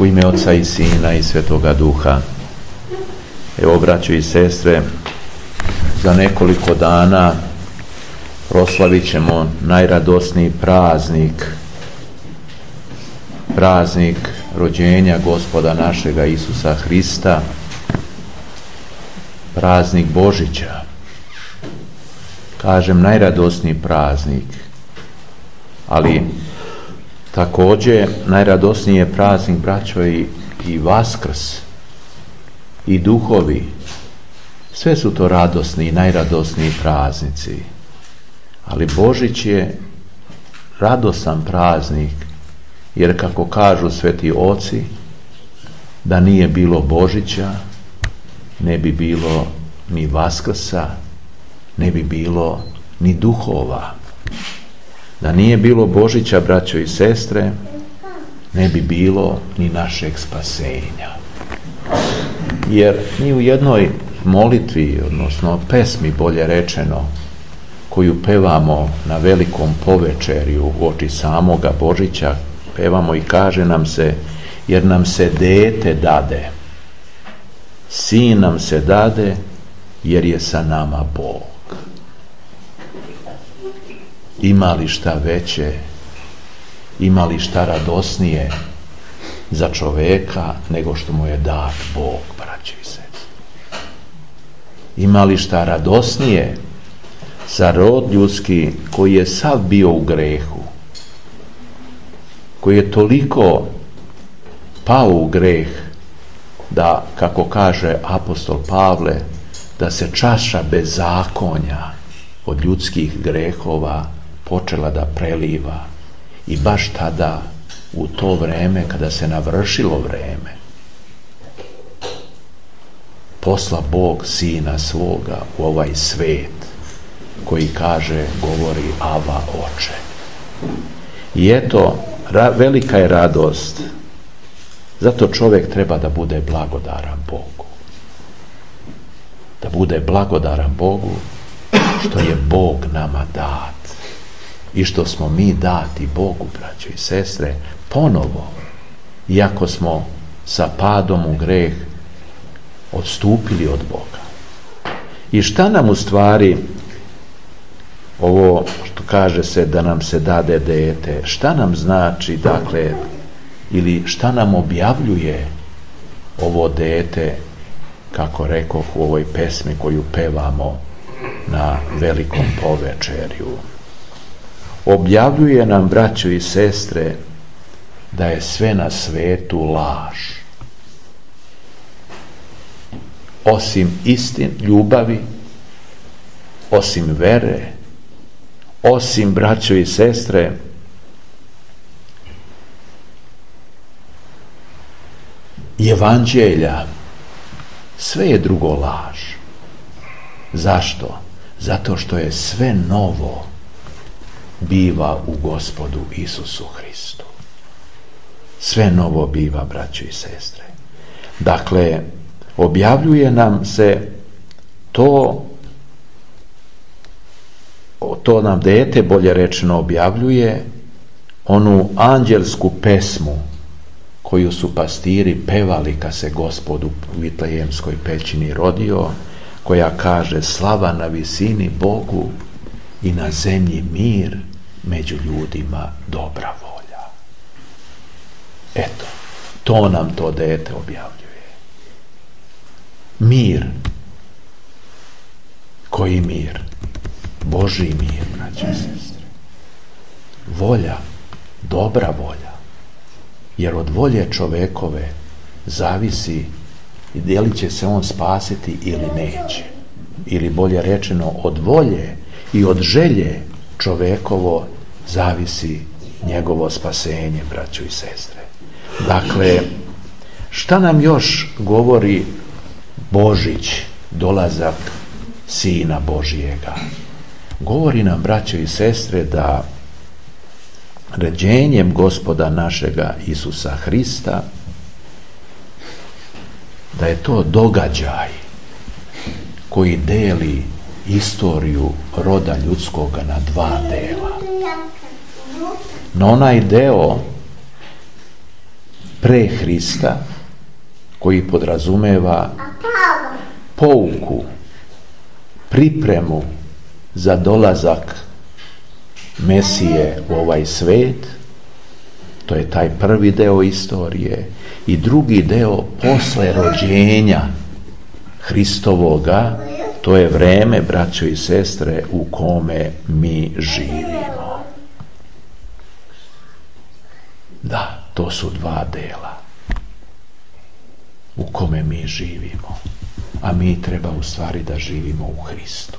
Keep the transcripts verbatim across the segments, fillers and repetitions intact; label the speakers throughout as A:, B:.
A: U ime Oca i Sina i Svetoga Duha. Evo, braćo i sestre, za nekoliko dana proslavit ćemo najradosniji praznik, praznik rođenja Gospoda našega Isusa Hrista, praznik Božića. Kažem najradosniji praznik, ali također najradosniji je praznik, braćo, i, i Vaskrs, i duhovi. Sve su to radosni i najradosniji praznici. Ali Božić je radosan praznik, jer kako kažu sveti oci, da nije bilo Božića, ne bi bilo ni Vaskrsa, ne bi bilo ni duhova. Da nije bilo Božića, braćo i sestre, ne bi bilo ni našeg spasenja. Jer ni u jednoj molitvi, odnosno pesmi bolje rečeno, koju pevamo na velikom povečerju uoči samoga Božića, pevamo i kaže nam se, jer nam se dete dade, sin nam se dade, jer je sa nama Bog. Ima li šta veće, ima li šta radosnije za čoveka nego što mu je dat Bog, braći i sestre? Ima li šta radosnije za rod ljudski koji je sav bio u grehu, koji je toliko pao u greh da, kako kaže apostol Pavle, da se čaša bezakonja od ljudskih grehova počela da preliva. I baš tada, u to vreme kada se navršilo vreme, posla Bog sina svoga u ovaj svet, koji kaže, govori Ava oče. I eto, ra- velika je radost. Zato čovjek treba da bude blagodaran Bogu. Da bude blagodaran Bogu što je Bog nama dat. I što smo mi dati Bogu, braćo i sestre, ponovo, iako smo sa padom u greh odstupili od Boga. I šta nam u stvari ovo što kaže se da nam se dade dete, šta nam znači, dakle, ili šta nam objavljuje ovo dete, kako rekoh u ovoj pesmi koju pevamo na velikom povečerju? Objavljuje nam, braćo i sestre, da je sve na svetu laž. Osim istin, ljubavi, osim vere, osim, braćo i sestre, evanđelja, sve je drugo laž. Zašto? Zato što je sve novo biva u Gospodu Isusu Hristu. Sve novo biva, braćo i sestre. Dakle, objavljuje nam se to, to nam dete, bolje rečeno, objavljuje onu anđelsku pesmu koju su pastiri pevali kad se Gospod u Vitlejemskoj pećini rodio, koja kaže, slava na visini Bogu i na zemlji mir, među ljudima dobra volja. Eto, to nam to dete objavljuje. Mir. Koji mir? Božji mir, braći i sestre. Volja, dobra volja. Jer od volje čovekove zavisi da li će se on spasiti ili neće. Ili bolje rečeno, od volje i od želje čovekovo zavisi njegovo spasenje, braćo i sestre. Dakle, šta nam još govori Božić, dolazak Sina Božijega? Govori nam, braćo i sestre, da rođenjem Gospoda našega Isusa Hrista, da je to događaj koji deli istoriju roda ljudskoga na dva dela. Na onaj deo pre Hrista, koji podrazumeva pouku, pripremu za dolazak Mesije u ovaj svet. To je taj prvi deo istorije. I drugi deo posle rođenja Hristovoga, to je vreme, braćo i sestre, u kome mi živimo. Da, to su dva dela u kome mi živimo, a mi treba u stvari da živimo u Hristu.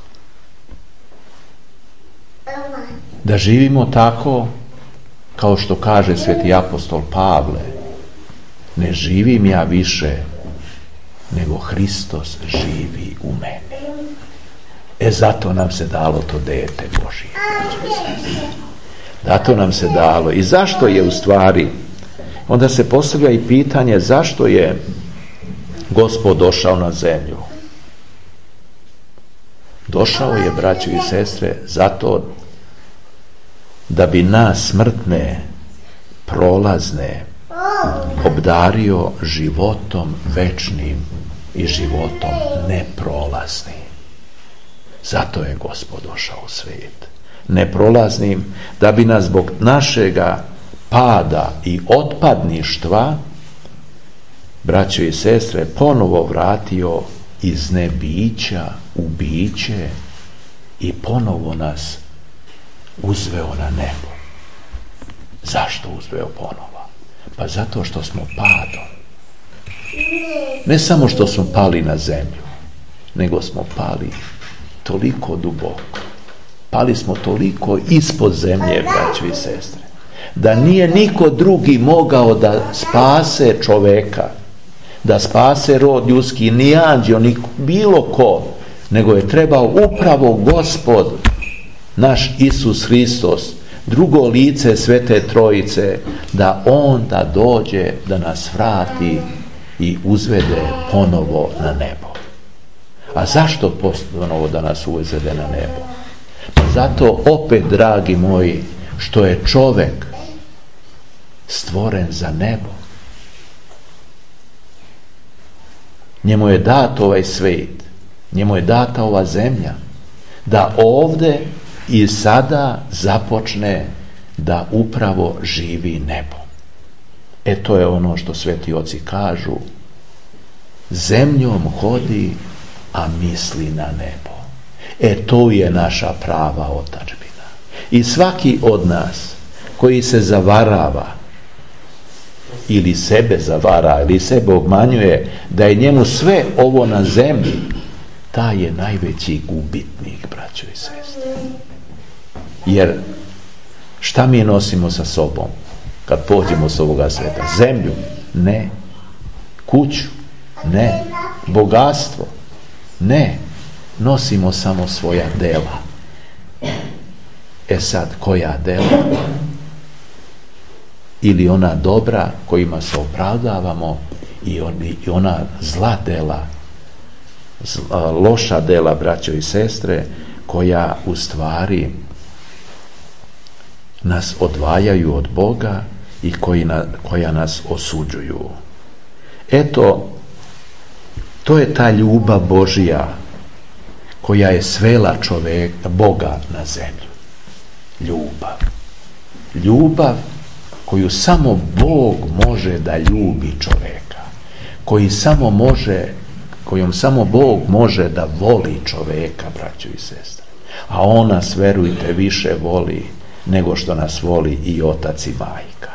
A: Da živimo tako kao što kaže sveti apostol Pavle: ne živim ja više, nego Hristos živi u meni. E zato nam se dalo to dete Božje. Zato nam se dalo. I zašto je u stvari, onda se postavlja i pitanje zašto je Gospod došao na zemlju. Došao je, braćo i sestre, zato da bi nas smrtne, prolazne obdario životom večnim i životom neprolaznim. Zato je Gospod došao u svijet. Neprolaznim, da bi nas zbog našega pada i otpadništva, braćo i sestre, ponovo vratio iz nebića u biće i ponovo nas uzveo na nebo. Zašto uzveo ponovo? Pa zato što smo padom. Ne samo što smo pali na zemlju, nego smo pali toliko duboko. Pali smo toliko ispod zemlje, braćo i sestre, da nije niko drugi mogao da spase čoveka, da spase rod ljudski, ni anđeo, ni bilo ko, nego je trebao upravo Gospod, naš Isus Hristos, drugo lice Svete Trojice, da on da dođe, da nas vrati i uzvede ponovo na nebo. A zašto ponovo da nas uzvede na nebo? Pa zato opet, dragi moji, što je čovek stvoren za nebo. Njemu je dat ovaj svijet, njemu je data ova zemlja, da ovde i sada započne da upravo živi nebo. E to je ono što sveti oci kažu: zemljom hodi, a misli na nebo. E to je naša prava otadžbina. I svaki od nas koji se zavarava ili sebe zavara ili sebe obmanjuje da je njemu sve ovo na zemlji, taj je najveći gubitnik, braćo i sestre. Jer šta mi nosimo sa sobom kad pođemo s ovoga sveta? Zemlju? Ne. Kuću? Ne. Bogatstvo? Ne. Nosimo samo svoja dela. E sad, koja dela? Ili ona dobra kojima se opravdavamo i, on, i ona zla dela, zla, loša dela, braćo i sestre, koja u stvari nas odvajaju od Boga i koji na, koja nas osuđuju. Eto, to je ta ljubav Božja koja je svela čoveka, Boga na zemlju. Ljubav. Ljubav koju samo Bog može da ljubi čoveka. Koji samo može, kojom samo Bog može da voli čoveka, braćo i sestre. A on nas, verujte, više voli nego što nas voli i otac i majka.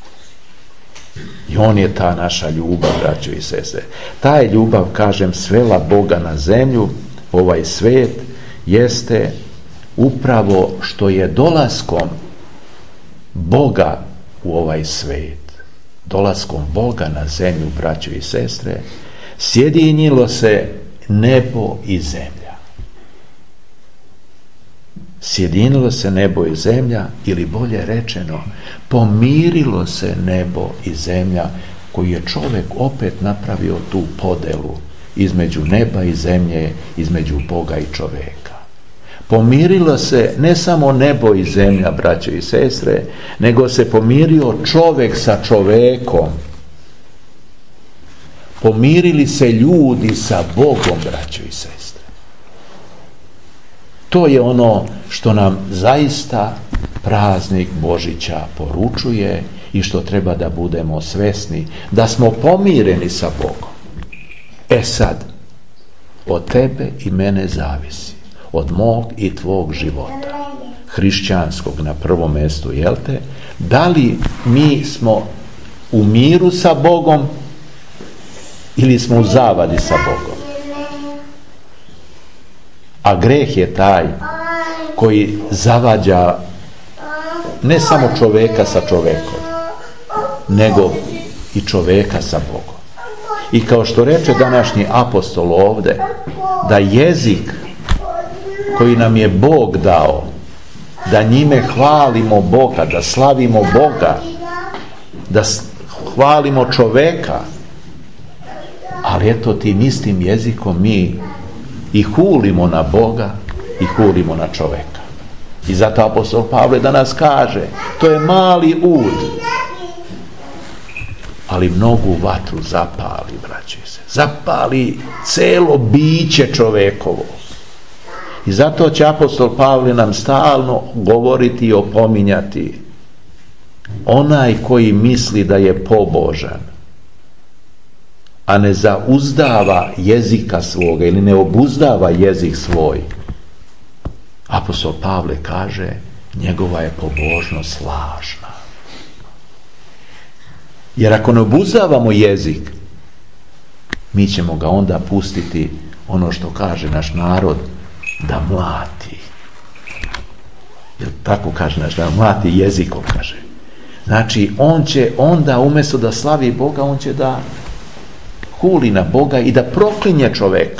A: I on je ta naša ljubav, braćo i sestre. Ta je ljubav, kažem, svela Boga na zemlju, ovaj svet, jeste upravo što je dolaskom Boga u ovaj svet, dolaskom Boga na zemlju, braćo i sestre, sjedinilo se nebo i zemlja. Sjedinilo se nebo i zemlja, ili bolje rečeno, pomirilo se nebo i zemlja, koji je čovjek opet napravio tu podelu između neba i zemlje, između Boga i čovjeka. Pomirilo se ne samo nebo i zemlja, braćo i sestre, nego se pomirio čovjek sa čovjekom, Pomirili se ljudi sa Bogom, braćo i sestre. To je ono što nam zaista praznik Božića poručuje i što treba da budemo svesni, da smo pomireni sa Bogom. E sad, od tebe i mene zavisi, od mog i tvog života, hrišćanskog na prvom mjestu, jel te? Da li mi smo u miru sa Bogom ili smo u zavadi sa Bogom? A greh je taj koji zavađa ne samo čoveka sa čovekom, nego i čoveka sa Bogom. I kao što reče današnji apostol ovde, da jezik koji nam je Bog dao, da njime hvalimo Boga, da slavimo Boga, da hvalimo čoveka, ali eto tim istim jezikom mi i hulimo na Boga i hulimo na čoveka. I zato apostol Pavle danas kaže, to je mali ud, ali mnogu vatru zapali, braće se. Zapali celo biće čovekovo. I zato će apostol Pavle nam stalno govoriti i opominjati, onaj koji misli da je pobožan, a ne zauzdava jezika svoga ili ne obuzdava jezik svoj, apostol Pavle kaže, njegova je pobožnost lažna. Jer ako ne obuzdavamo jezik, mi ćemo ga onda pustiti, ono što kaže naš narod, da mlati. Jer tako kaže naš narod, mlati jezikom, kaže. Znači, on će onda, umjesto da slavi Boga, on će da huli na Boga i da proklinje čoveka.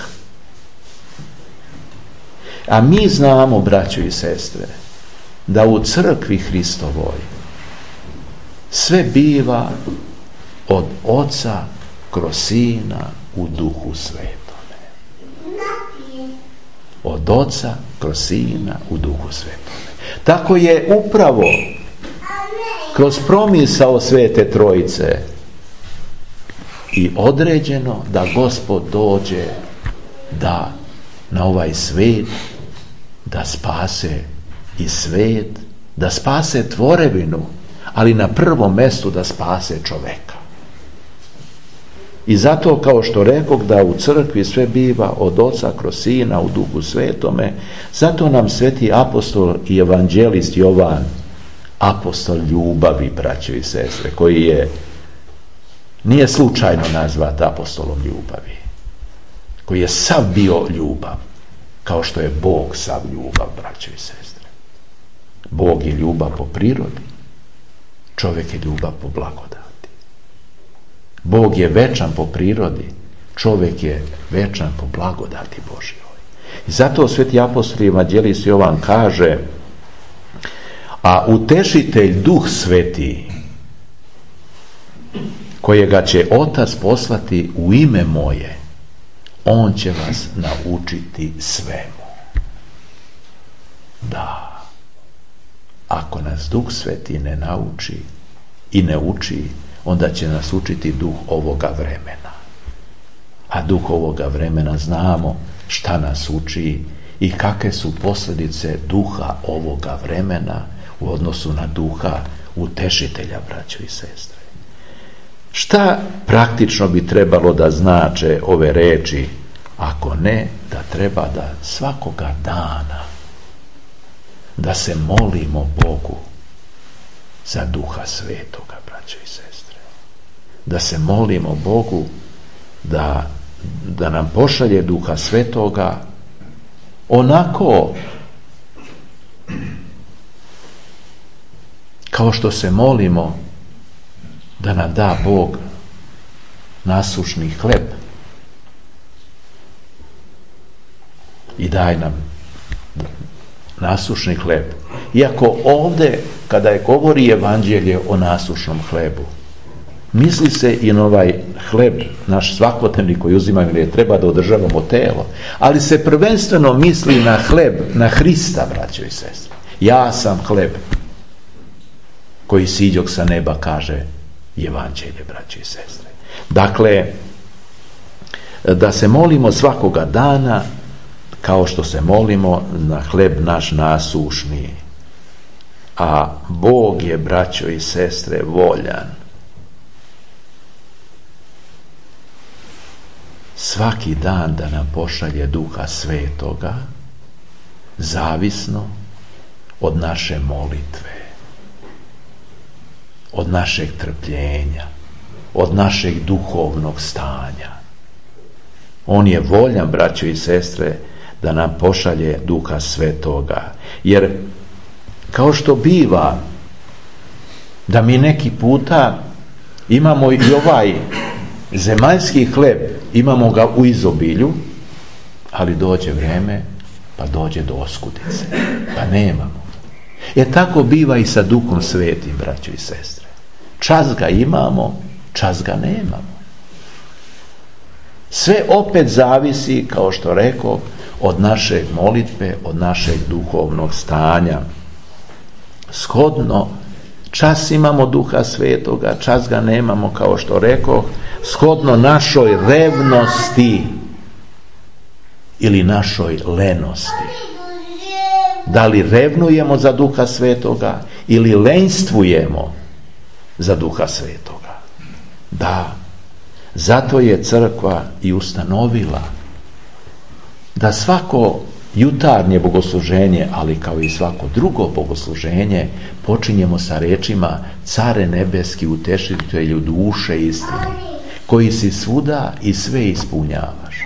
A: A mi znamo, braćo i sestre, da u crkvi Hristovoj sve biva od Oca kroz Sina u Duhu Svetome. Od Oca kroz Sina u Duhu Svetome. Tako je upravo kroz promisao Svete Trojice i određeno da Gospod dođe da na ovaj svet da spase i svet, da spase tvorevinu, ali na prvom mjestu da spase čoveka. I zato, kao što rekao, da u crkvi sve biva od Oca kroz Sina u Duhu Svetome, zato nam sveti apostol i evanđelist Jovan, apostol ljubavi, braćo i sestre, koji je nije slučajno nazvat apostolom ljubavi, koji je sav bio ljubav, kao što je Bog sav ljubav, braćo i sestre. Bog je ljubav po prirodi, čovjek je ljubav po blagodati. Bog je večan po prirodi, čovjek je večan po blagodati Božjoj. I zato sveti apostol i evanđelist Jovan kaže, a utešitelj Duh Sveti, kojega će Otac poslati u ime moje, on će vas naučiti svemu. Da, ako nas Duh Sveti ne nauči i ne uči, onda će nas učiti duh ovoga vremena. A duh ovoga vremena znamo šta nas uči i kakve su posljedice duha ovoga vremena u odnosu na duha utešitelja, braćo i sestre. Šta praktično bi trebalo da znače ove reči, ako ne da treba da svakoga dana da se molimo Bogu za Duha Svetoga, braćo i sestre. Da se molimo Bogu da, da nam pošalje Duha Svetoga onako kao što se molimo da nam da Bog nasušni hleb i daj nam nasušni hleb. Iako ovdje kada je govori evanđelje o nasušnom hlebu, misli se i na ovaj hleb naš svakodnevni koji uzimamo jer treba da održavamo telo, ali se prvenstveno misli na hleb, na Hrista, braćo i sestre. Ja sam hleb koji siđog sa neba, kaže evanđelje, braćo i sestre. Dakle, da se molimo svakoga dana kao što se molimo na hleb naš nasušni. A Bog je, braćo i sestre, voljan svaki dan da nam pošalje Duha Svetoga, zavisno od naše molitve, od našeg trpljenja, od našeg duhovnog stanja. On je voljan, braćo i sestre, da nam pošalje Duha Svetoga. Jer kao što biva da mi neki puta imamo i ovaj zemaljski hleb, imamo ga u izobilju, ali dođe vrijeme pa dođe do oskudice, pa nemamo. E tako biva i sa Duhom Svetim, braćo i sestre. Čas ga imamo, čas ga nemamo. Sve opet zavisi, kao što rekao, od naše molitve, od našeg duhovnog stanja. Shodno, čas imamo Duha Svetoga, čas ga nemamo, kao što rekao, shodno našoj revnosti ili našoj lenosti. Da li revnujemo za Duha Svetoga ili lenjstvujemo za Duha Svetoga? Da, zato je crkva i ustanovila da svako jutarnje bogosluženje, ali kao i svako drugo bogosluženje, počinjemo sa rečima: Care nebeski, utešitelju duše istini, koji si svuda i sve ispunjavaš.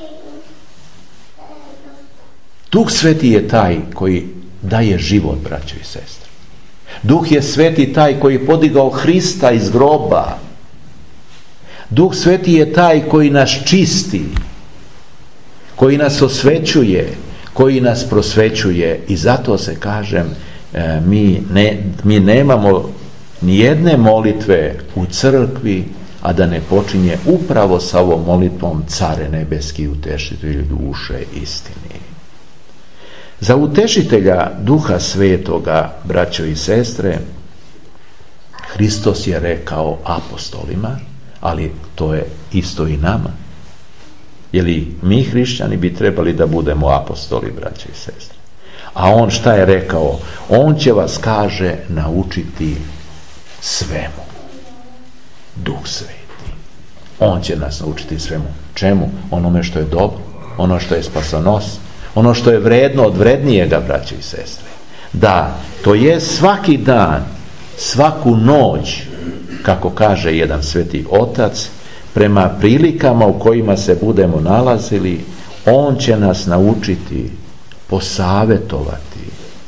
A: Duh Sveti je taj koji daje život, braćo i sestre. Duh je Sveti taj koji je podigao Hrista iz groba. Duh Sveti je taj koji nas čisti, koji nas osvećuje, koji nas prosvećuje. I zato se kažem, e, mi, ne, mi nemamo ni jedne molitve u crkvi, a da ne počinje upravo sa ovom molitvom: Care nebeski, utešitelju duše istini. Za utešitelja Duha Svetoga, braćo i sestre, Hristos je rekao apostolima, ali to je isto i nama. Jeli mi hrišćani bi trebali da budemo apostoli, braćo i sestre? A on šta je rekao? On će vas, kaže, naučiti svemu. Duh Sveti. On će nas naučiti svemu. Čemu? Onome što je dobro, ono što je spasonosno, ono što je vredno od vrednijega, braćo i sestre. Da, to je svaki dan, svaku noć, kako kaže jedan sveti otac, prema prilikama u kojima se budemo nalazili, on će nas naučiti, posavjetovati,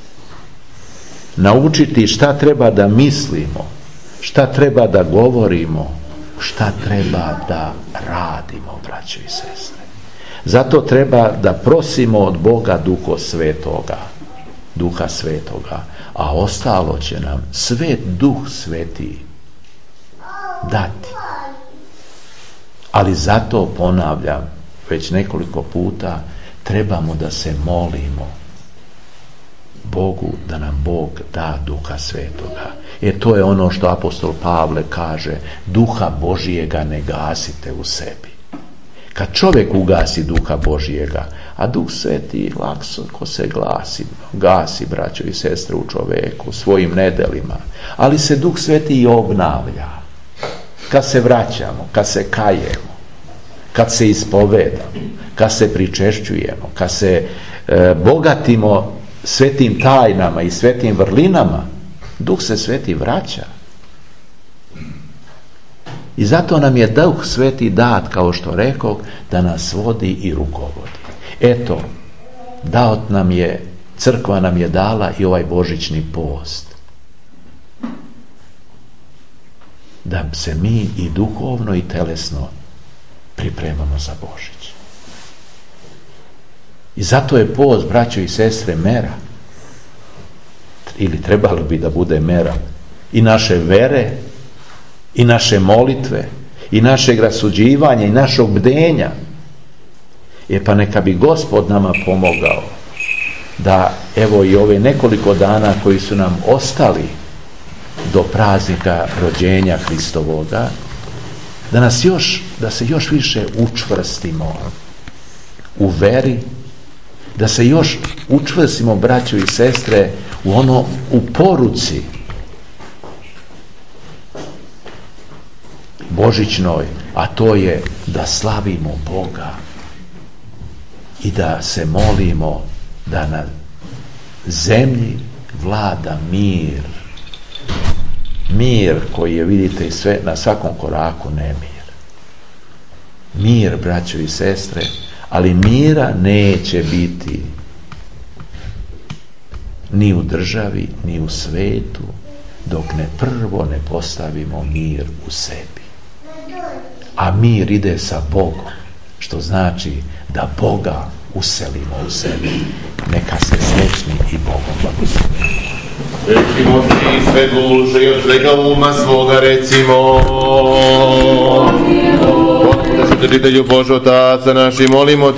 A: naučiti šta treba da mislimo, šta treba da govorimo, šta treba da radimo, braćo i sestre. Zato treba da prosimo od Boga Duha Svetoga, Duha Svetoga, a ostalo će nam Svet Duh Sveti dati. Ali zato, ponavljam već nekoliko puta, trebamo da se molimo Bogu da nam Bog da Duha Svetoga. Jer to je ono što apostol Pavle kaže: Duha Božijega ne gasite u sebi. Kad čovjek ugasi Duha Božijega, a Duh Sveti lako se glasi, gasi, braćo i sestre, u čovjeku svojim nedelima, ali se Duh Sveti i obnavlja kad se vraćamo, kad se kajemo, kad se ispovedamo, kad se pričešćujemo, kad se e, bogatimo svetim tajnama i svetim vrlinama. Duh se Sveti vraća. I zato nam je Duh Sveti dat, kao što rekao, da nas vodi i rukovodi. Eto, dao nam je, crkva nam je dala i ovaj božićni post, da se mi i duhovno i telesno pripremamo za Božić. I zato je post, braćo i sestre, mera, ili trebalo bi da bude mera i naše vere, i naše molitve, i našeg rasuđivanja, i našeg bdenja. E pa neka bi Gospod nama pomogao da, evo, i ove nekoliko dana koji su nam ostali do praznika rođenja Hristovoga, da nas još, da se još više učvrstimo u veri, da se još učvrstimo, braćo i sestre, u ono, u poruci božićnoj, a to je da slavimo Boga i da se molimo da na zemlji vlada mir. Mir koji je, vidite, i sve, na svakom koraku nemir. Mir, braćo i sestre, ali mira neće biti ni u državi, ni u svetu, dok ne prvo ne postavimo mir u sebi. A mir ide sa Bogom, što znači da Boga uselimo u sebi. Neka ste srećni i Bogom blagosloveni.
B: Recimo ti sve duše i od svega uma svoga, recimo. Gospode, Svetožitelju Božji Otaca naši, molimo ti